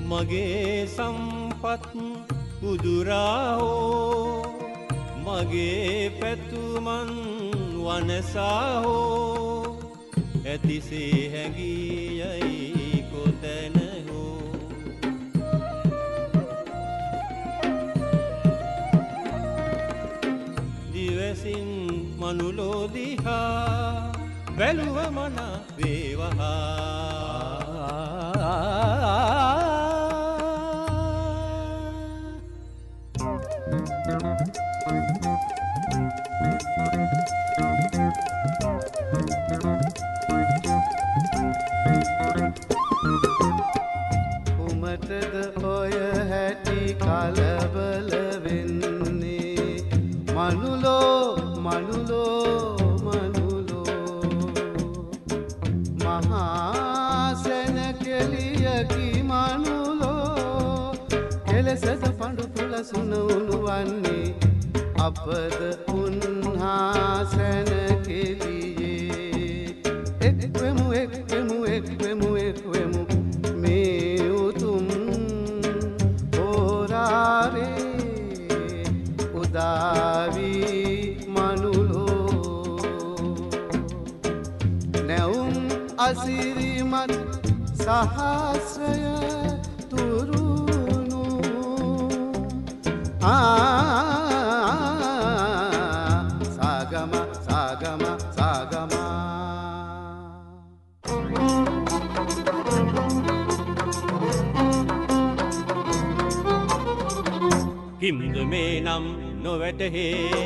මගේ සම්පත් උදුරා හෝ මගේ පැතුමන් වනසා හෝ ඇතිසේ හැඟී යයි කොතැන හෝ දිවසින් මනුලෝ දිහා බැලුව මන වේවහා උමටද ඔය හැටි කලබල වෙන්නේ මනුලෝ මනුලෝ මනුලෝ මහා සැනකෙලියකි මනුලෝ කෙලෙසද පඳු පුලසුන උණුවන්නේ අපද උන්හා සැනකෙලියේ එක්වෙමු එක්වෙමු එක්වෙමු එක්වෙමු මේ උතුම් හෝරාවේ උදාවී මනුලෝ නැවුම් අසිරිමත් සහස්‍රය තුරුණු සාගම සාගම සාගම හිම්ද මේ නම් නොවැටහේ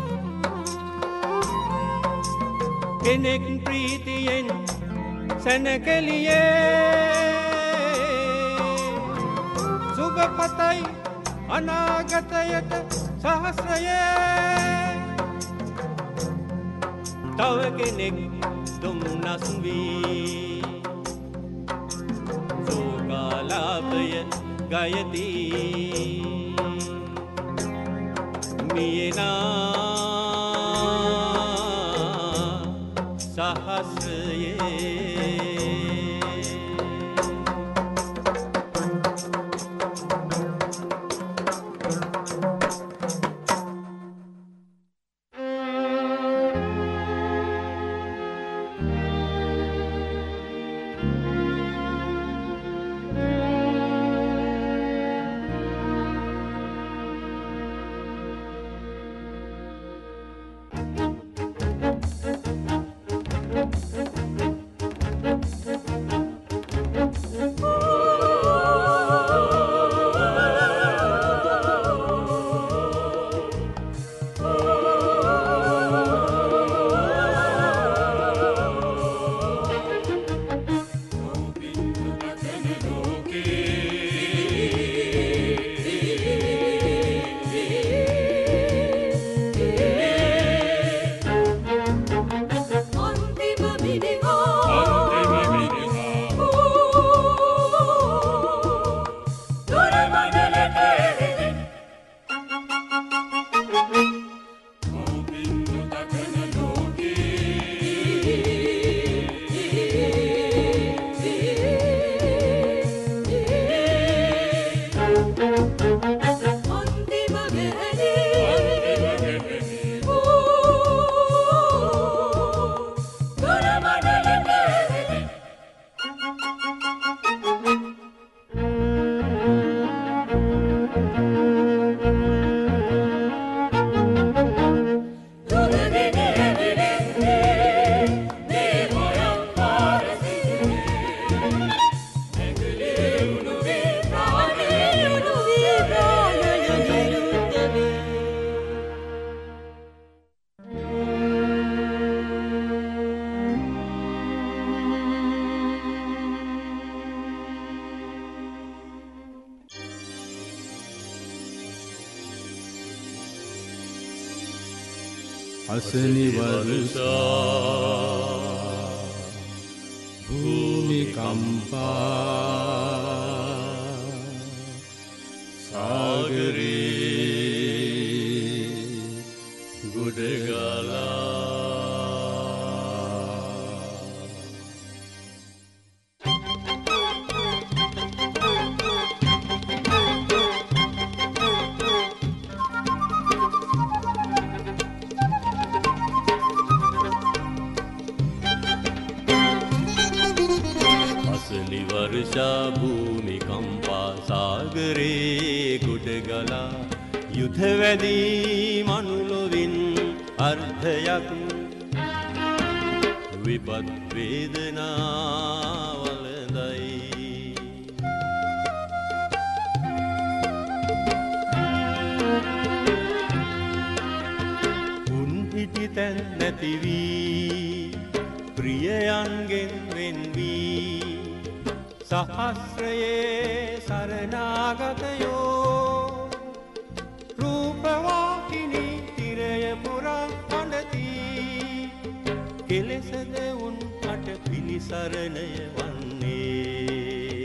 කෙනෙක් ප්‍රීතියෙන් සැනකෙලියේ සුබපතයි අනාගතයට සහස්‍රයේ තව කෙනෙක් දුම්නස් වී සෝකාලාපය ගයදී මියනා සහස්‍රයේ असनि वर्षा भूमिकंपा सागरे गुडगला සාගරේ ගොඩ ගලා යුධ වැදී මනුලොවින් අර්ධයක් විපත් වේදනාවලදයි උන් හිටි තැන් නැති වී ප්‍රියයන්ගෙන් වෙන් වී සහස්‍රයේ සරණාගතයෝ රූපවාහිනී තිරය පුරා හඬති කෙලෙසද උන් අට පිළිසරණය වන්නේ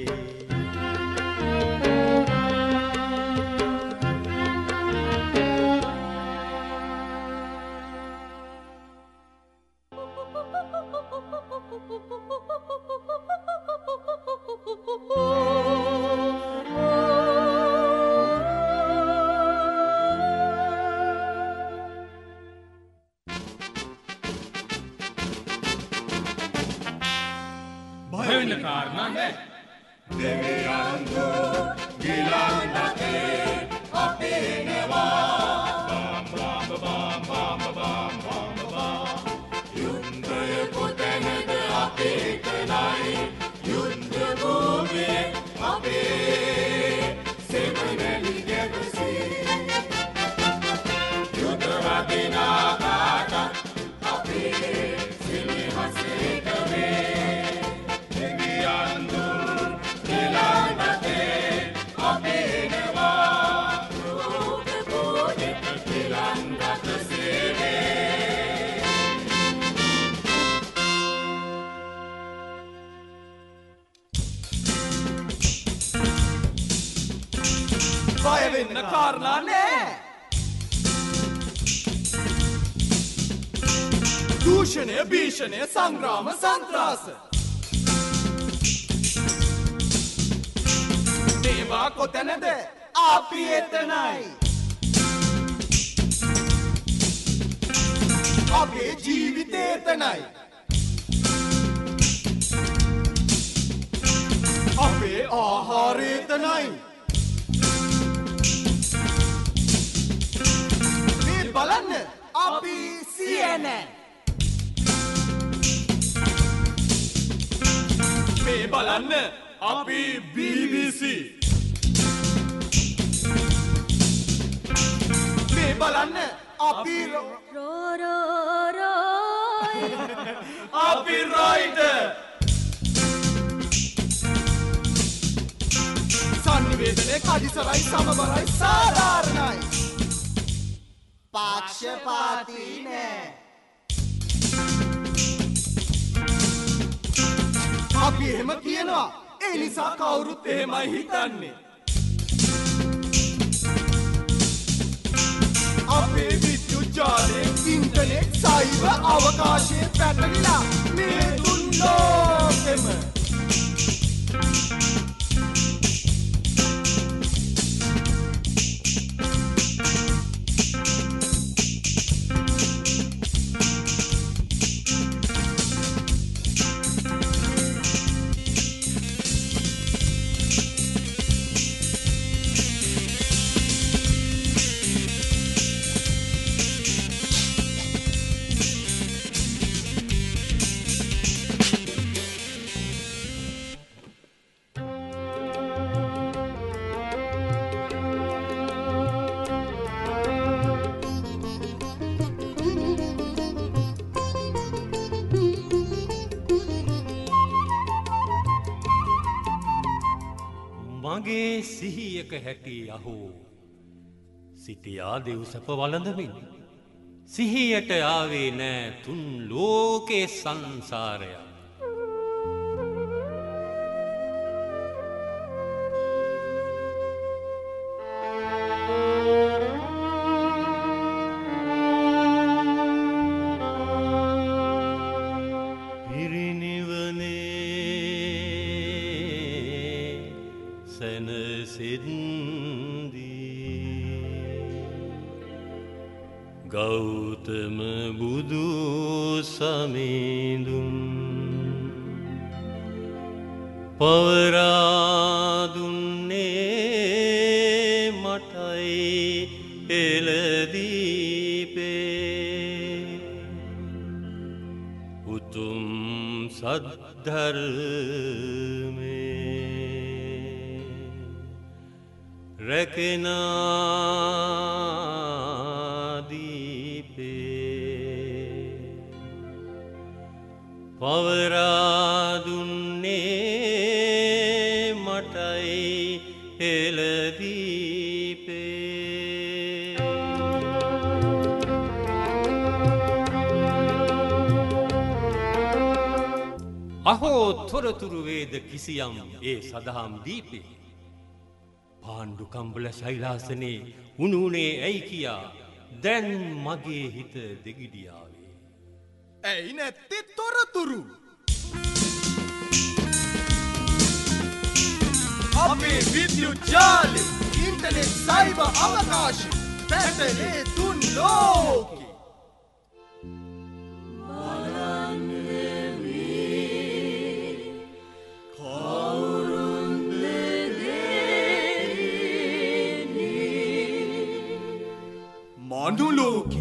දූෂණය භීෂණය සංග්‍රාම සන්ත්‍රාස මේවා කොතැනද අපි එතනයි අපේ ජීවිතය එතනයි අපේ ආහාරය එතනයි මේ බලන්න අපි CNN මේ බලන්න අපි BBC මේ බලන්න අපි අපි Reuters සංනිවේදනයේ කඩිසරයි සමබරයි සාධාරණයි පක්ෂපාතී නෑ අපි එහෙම කියනවා ඒ නිසා කවුරුත් එහෙමයි හිතන්නේ අපේ විද්‍යුත් ජාලයේ ඉන්ටර්නෙට් සයිබර් අවකාශයේ පැටලිලා මේ තුන් ලෝකෙම මගේ සිහියක හැටි අහෝ සිටියා දෙව් සැප වළඳමින් සිහියට ආවේ නෑ තුන් ලෝකේ සංසාරය ගෞතම බුදු සමිඳුන් පවරා දුන්නේ සද්ධර්මේ රැකෙනාදීපේ පවරා දුන්නේ මටයි හෙළදීපේ අහෝ තොරතුරු වේද කිසියම් ඒ සදහම් දීපේ පාණ්ඩු කම්බල ශෛලාසනේ උණුනේ ඇයි කියා දැන් මගේ හිත දෙගිඩියාවේ ඇයි නැත්තේ තොරතුරු අපේ විද්‍යුත් ජාලෙ ඉන්ටර්නෙට් සයිබර් අවකාශෙ පැටලේ තුන් ලෝකෙ මනුලෝකෙ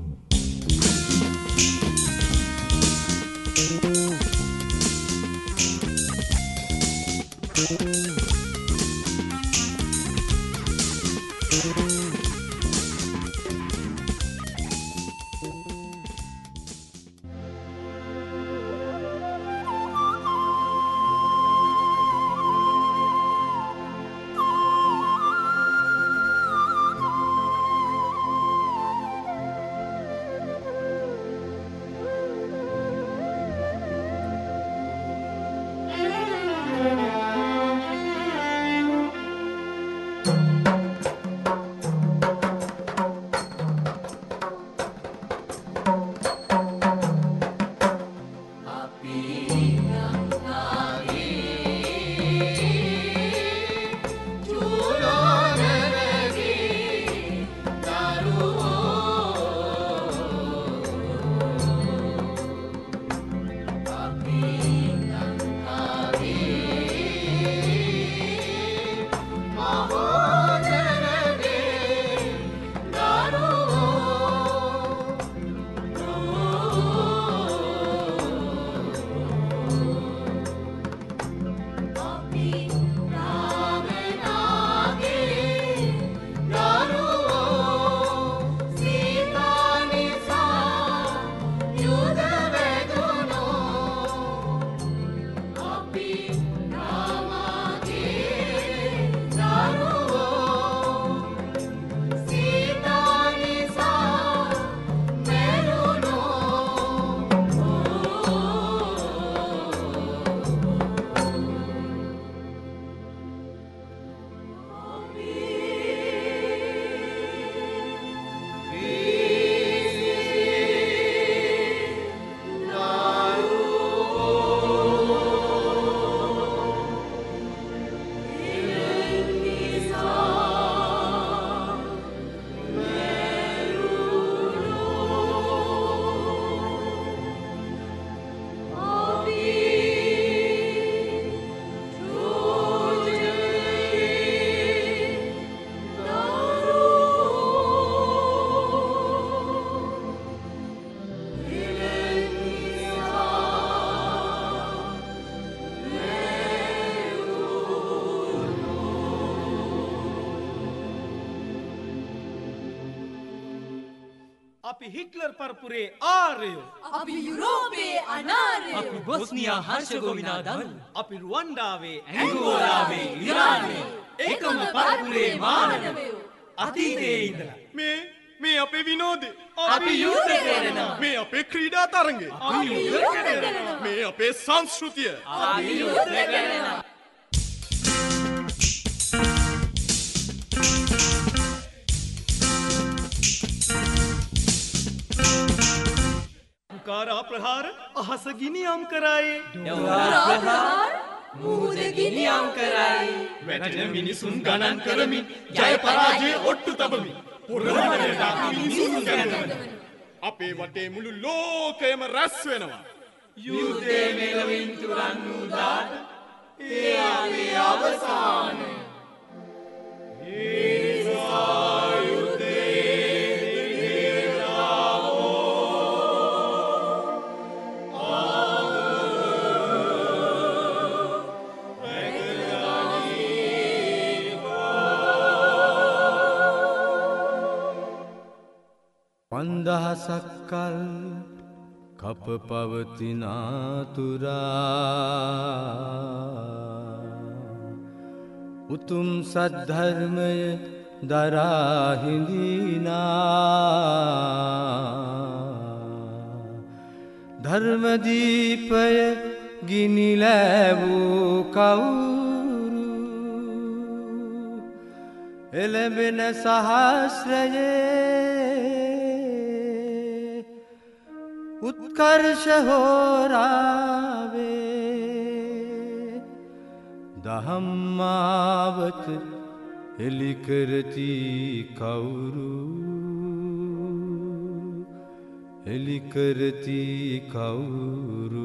අපි හිට්ලර් පරපුරේ ආර්යෝ අපි යුරෝපයේ අනාර්යෝ අපි බොස්නියා හර්ෂගෝවිනාදන් අපි රුවන්ඩාවේ ඇංගෝලාවේ ඉරානයේ ඒකම පරපුරේ මානවයෝ අතීතයේ ඉඳලා මේ අපේ විනෝදේ අපි යුද්ධ කරනවා මේ අපේ ක්‍රීඩා තරඟේ අපි යුද්ධ කරනවා මේ අපේ සංස්කෘතිය අපි යුද්ධ කරනවා කාරා ප්‍රහාර අහස ගිනියම් කරයි ප්‍රහාර මුහුද ගිනියම් කරයි වැටෙන මිනිසුන් ගණන් කරමින් ජය පරාජය ඔට්ටු තබමින් පුරවැඩට මිනිසුන් ගණන් අපේ වටේ මුළු ලෝකයම රැස් වෙනවා යුද්ධේ මෙලවින් තුරන් වූ දාට ඒ අපේ අවසානය දහසක්කල් කප පවතිනාතුරා උතුම් සද්ධර්මය දරාහිඳිනා ධර්මදීපය ගිනිලැවූ කවුරු එළඹෙන සහස්‍රයේ උත්කර්ෂ හෝරාවේ දහම්මාවත එලිකරති කවුරු එලිකරති කවුරු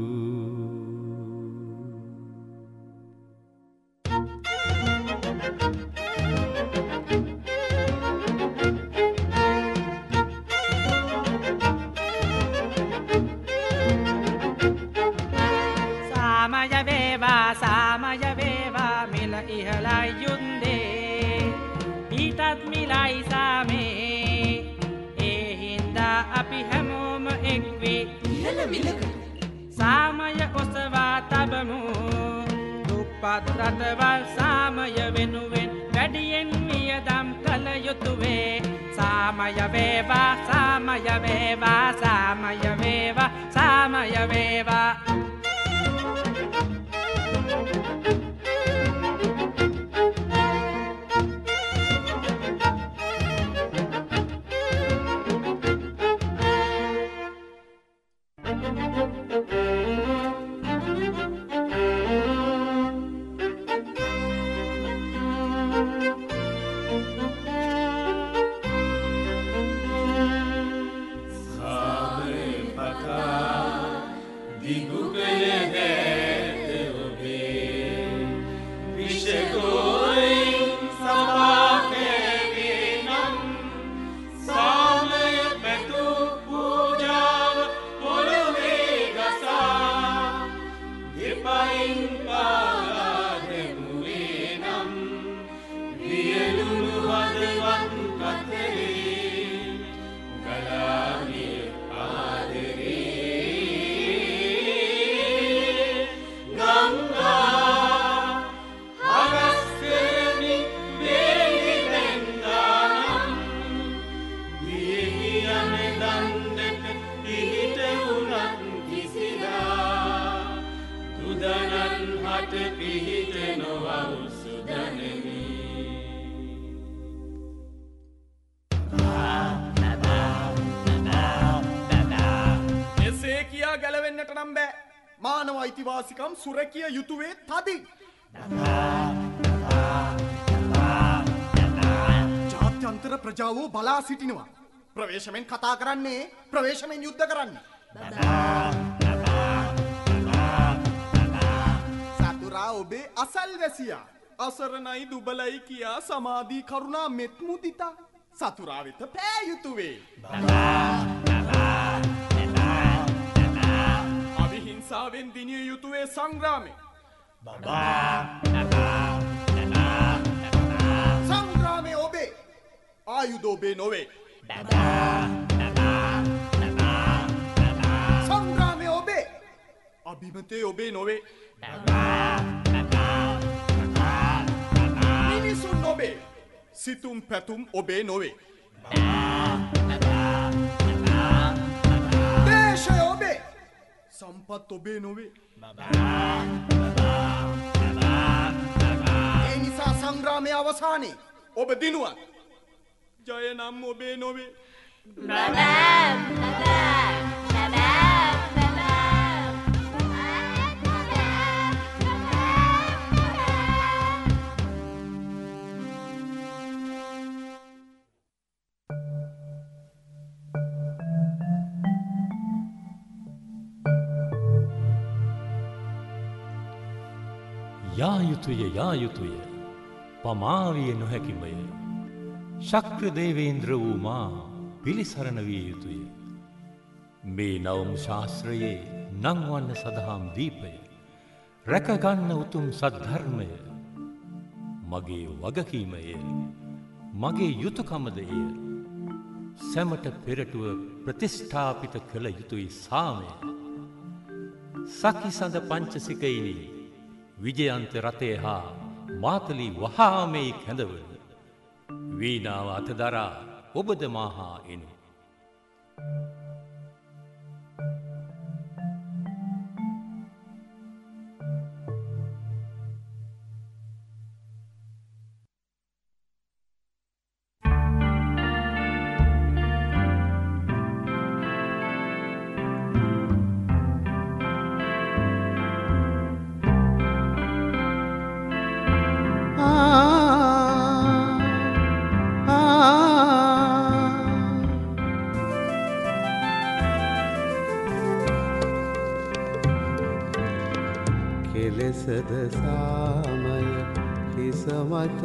සාමය වේවා මිල ඉහළයි යුන්දේ ඊටත් මිලයි සාමේ ඒ හින්දා අපි හැමෝම එක්වේ ඉහළ මිලකට සාමය ඔසවා තබමු දුප්පත් රටවල් සාමය වෙනුවෙන් වැඩියෙන් වියදම් කළ යුතුවේ සාමය වේවා සාමය වේවා සාමය වේවා සාමය වේවා මානව අයිතිවාසිකම් සුරැකිය යුතුවේ තදින්. ජාත්‍යන්තර ප්‍රජාවෝ බලා සිටිනවා. ප්‍රවේශමෙන් කතා කරන්නේ ප්‍රවේශමෙන් යුද්ධ කරන්න. සතුරා ඔබේ අසල්වැසියා අසරණයි දුබලයි කියා සමාධී කරුණා මෙත් මුදිතා සතුරා වෙත පෑ යුතුවේ. අවිහිංසාවෙන් දිනිය යුතුවේ සංග්‍රාමේ. සංග්‍රාමේ ඔබේ ආයුධ ඔබේ නොවේ. සංග්‍රාමේ ඔබේ අභිමතේ ඔබේ නොවේ. මිනිසුන් ඔබේ සිතුම් පැතුම් ඔබේ නොවේ. දේශය ඔබේ සම්පත් ඔබේ නොවේ. ඒ නිසා සංග්‍රාමයේ අවසානයේ ඔබ දිනුවත් ජය නම් ඔබේ නොවේ. යා යුතුය පමාවිය නොහැකිමය ශක්‍ර දේවේන්ද්‍ර වූ මා පිළිසරණ විය යුතුය මේ නවම ශාස්ත්‍රයේ නංවන්න සදහම් දීපය රැකගන්න උතුම් සද්ධර්මය මගේ වගකීමය මගේ යුතුයකමද එය සැමට පෙරටුව ප්‍රතිෂ්ඨාපිත කළ යුතුයි සාමය. සකිසඳ පංචසිකයිනි විජයන්ත රථය හා මාතලි වහාමෙයි කැඳවන වීණාව අතදරා ඔබද මාහා එනු. කෙලෙසද සාමය හිසමත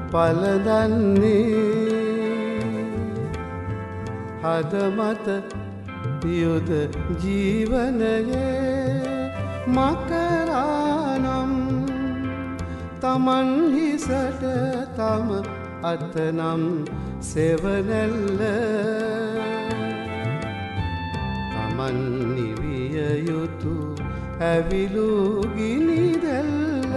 පලදන්නේ හදමත යුද ජීවනයේ මකරානම් තමන් හිසට තම අතනම් සෙවනැල්ල තමන් නිවිය යුතු ඇවිලු ගිනිදැල්ල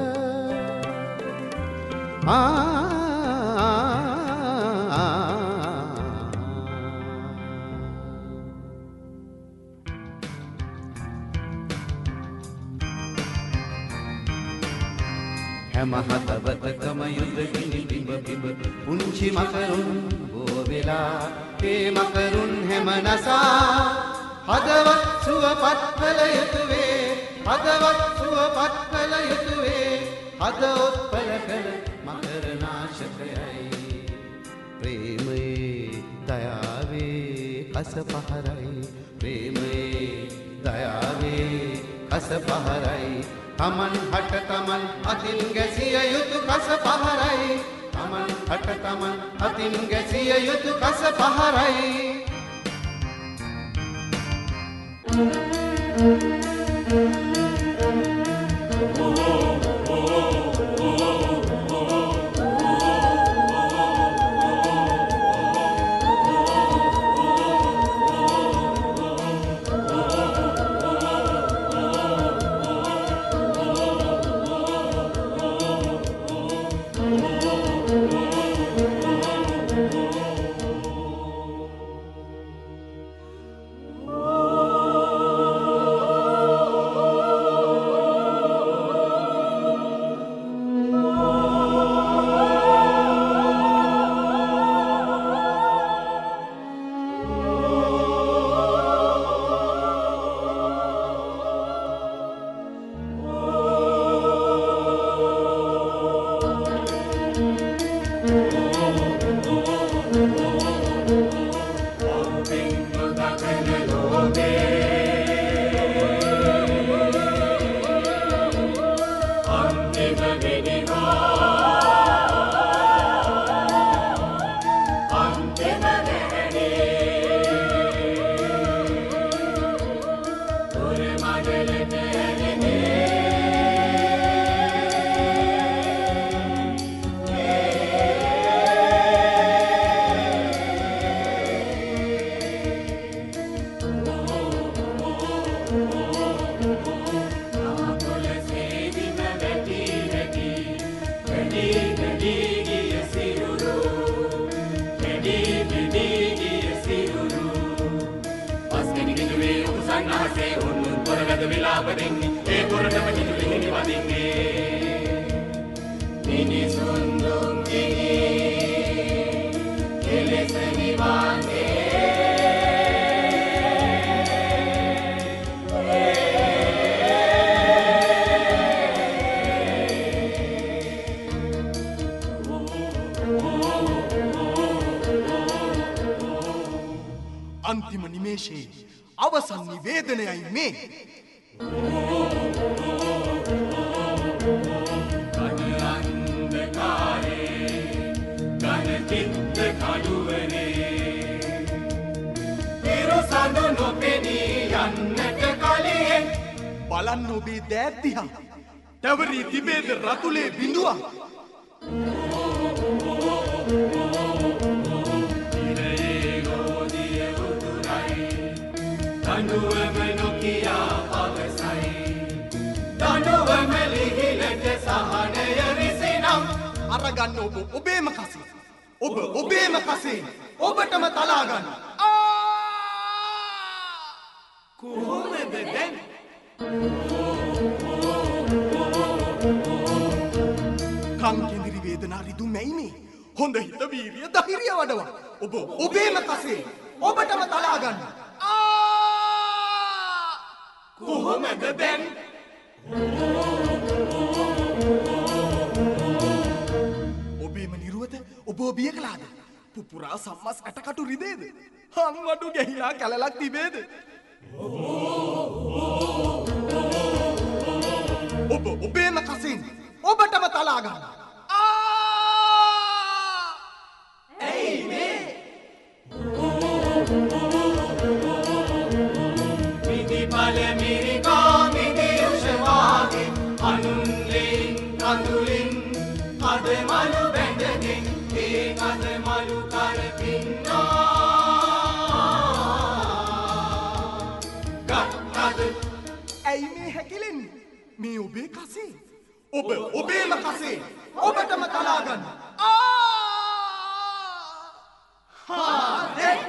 හැම හදවතකම යුද ගිනි බිඹ බිඹ පුංචි මකරුන් බෝවෙලා ඒ මකරුන් හැම නසා හදවත් සුවපත් කළ යුතුවේ හදවත් සුවපත් කළ යුතුවේ හද ඔප්පල කළ මකර නාශකයයි ප්‍රේමයේ දයාවේ කස පහරයි ප්‍රේමයේ දයාවේ කස පහරයි තමන් හට තමන් අතින් ගැසිය යුතු කස පහරයි තමන් හට තමන් අතින් ගැසිය යුතු කස පහරයි අන්තිම නිමේෂයේ අවසන් නිවේදනයයි මේ. බලන්න ඔබේ දෑත් දිහා තැවරී තිබේද රතුලේ බිඳුවක්. ඉරයේ ගෝදිය උතුරා අරගන්න ඔබ ඔබේම කසේ. ඔබ ඔබේම කසේ ඔබටම තලා ගන්න. කොහොමද දැන්? කන් කෙඳිරි වේදනා රිදු මැයිනේ. හොඳ හිත වීරිය ධෛර්යය වඩවා. ඔබ ඔබේම කසේ ඔබටම තලා ගන්න. කොහොමද දැන්? ඔබේම නිරුවත ඔබ බිය කළාද? පුපුරා සම්මස් ඇටකටු රිදේද? හං වඩු ගැහිලා කැලලක් තිබේද? ඔබ ඔබේම කසින් ඔබටම තලා ගන්න. ඇයි මේ? මිදි පල මිරිකා මිදි උෂවාගේ අනුන්ලෙන් කඳුලින් අද මලු බැඳගෙන ඒ කඳ මලු කරපින්නා ගත්තද ඇයි මේ හැකිලෙන්නේ? මේ ඔබේ කසේ. ඔබ ඔබේම කසේ ඔබටම තලා ගන්න. දැන්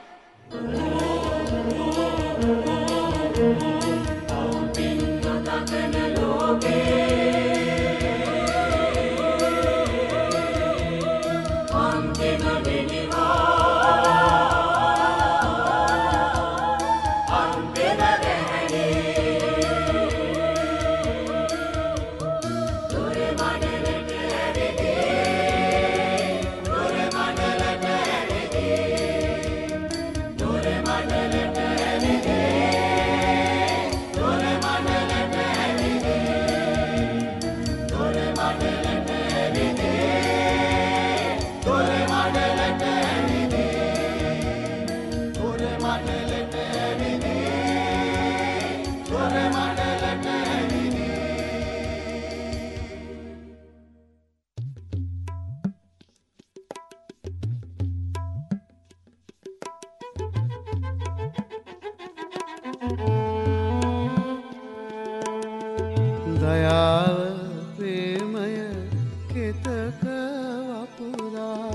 දයාව ප්‍රේමය කෙතක වපුරා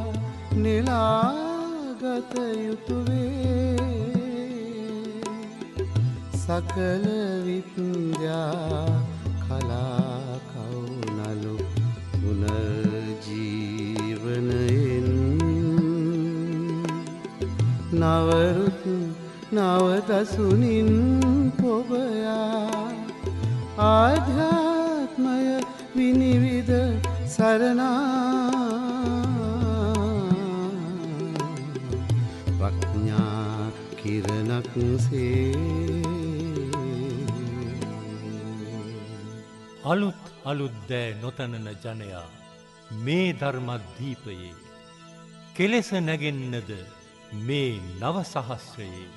නෙලාගත යුතුවේ සකල විද්‍යා කලා කවුනලු පුනර්ජීවනයෙන් නවරුත් නවදසුනින් පොබයා ආධ්‍යාත්මය විනිවිද සරණා ප්‍රඥා කිරණක් සේ අලුත් අලුත් දෑ නොතනන ජනයා මේ ධර්මදීපයේ කෙලෙස නැගෙන්නද මේ නව සහස්‍රයේ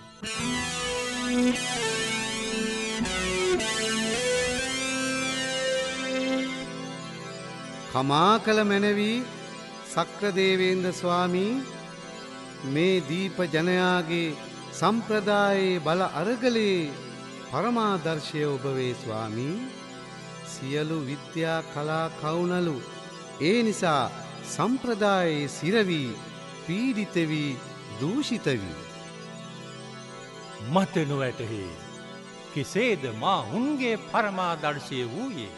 කමා කළ මැනවී සක්‍රදේවේන්ද්‍ර ස්වාමී මේ දීප ජනයාගේ සම්ප්‍රදායේ බල අරගලේ පරමාදර්ශය ඔබ වේ ස්වාමී. සියලු විද්‍යා කලා කවුනලු ඒ නිසා සම්ප්‍රදායේ සිරවී පීඩිත වී දූෂිත වී මට නොවැටහේ කෙසේද මා උන්ගේ පරමාදර්ශය වූයේ.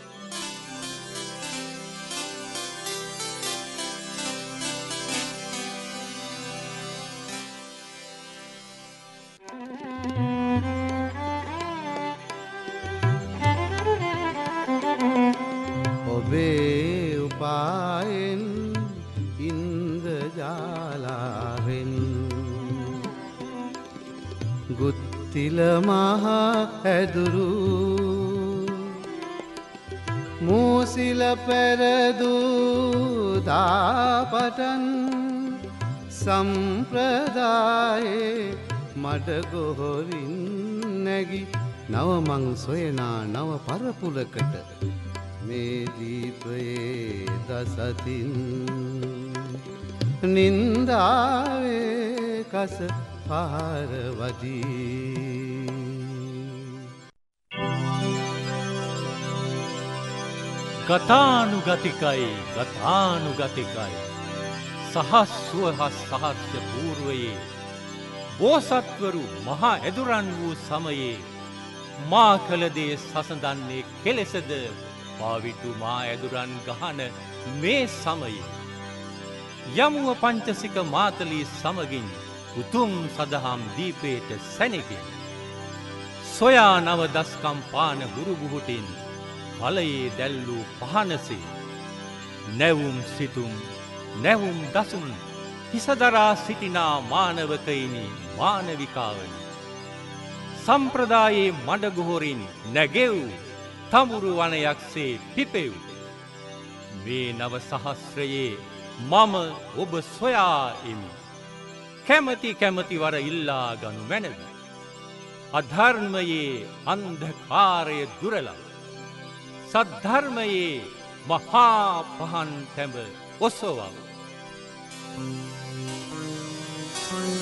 ඔබේ උපායෙන් ඉන්ද්‍රජාලාවෙන් ගුත්තිල මහා ඇදුරු මූසිල පෙරදූ දාපටන් සම්ප්‍රදායේ මඩගොහොරින් නැගි නවමං සොයනා නව පරපුලකට මේ දීපයේ දසතින් නින්දාවේ කස පහරවදී ගතානුගතිකයි ගතානුගතිකයි සහස්වහස් සහස්්‍ය පූර්වයේ බෝසත්වරු මහා ඇදුරන් වූ සමයේ මා කළදේ සසඳන්නේ කෙලෙසද පාවිටු මා ඇදුරන් ගහන මේ සමයේ යමුව පංචසික මාතලී සමගින් උතුම් සදහම් දීපේට සැනකින් සොයා නව දස්කම් පාන ගුරුබුහුටින් කලයේ දැල්ලූ පහනසේ නැවුම් සිතුම් නැවුම් දසුන් හිසදරා සිටිනා මානවකයිනි මානවිකාවනි සම්ප්‍රදායේ මඩගොහොරින් නැගෙව් තමුරු වනයක්සේ පිපෙව් මේ නව සහස්‍රයේ මම ඔබ සොයා එමි කැමති කැමතිවර ඉල්ලා ගනු මැනවි අධර්මයේ අන්ධකාරය දුරලා සද්ධර්මයේ මහා පහන් තැඹ ඔසවව